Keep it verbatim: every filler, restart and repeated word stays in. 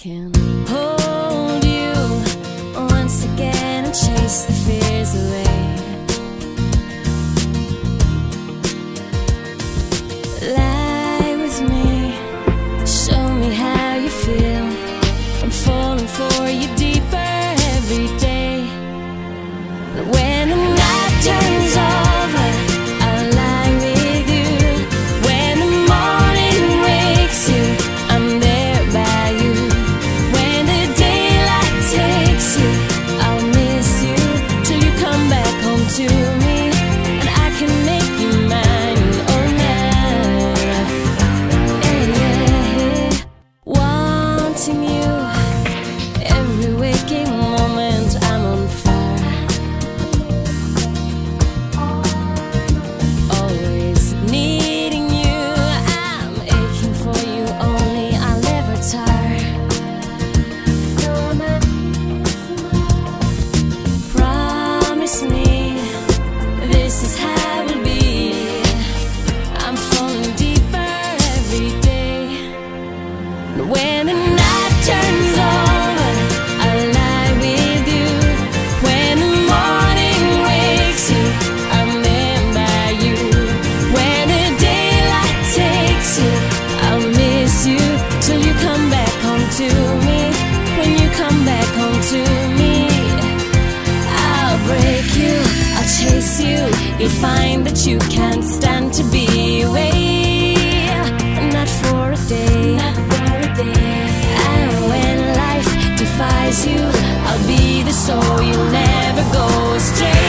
can hold you once again and chase the fears away. Lie with me, show me how you feel. I'm falling for you deeper every day. But when the night turns over, I'll lie with you. When the morning wakes you, I'm there by you. When the daylight takes you, I'll miss you till you come back home to me, and I can make you mine. Oh, now, yeah, yeah, yeah. Wanting you every waking moment, I'm on fire. Always needing you, I'm aching for you only, I'll never tire. Promise me this is how it will be. I'm falling deeper every day. When the night turns over, I'll lie with you. When the morning wakes you, I'm there by you. When the daylight takes you, I'll miss you till you come back home to me. When you come back home to me, I'll break you, I'll chase you. You'll find that you can't stand to be away, not for a day, not for a day. And when life defies you, I'll be the soul, you'll never go astray.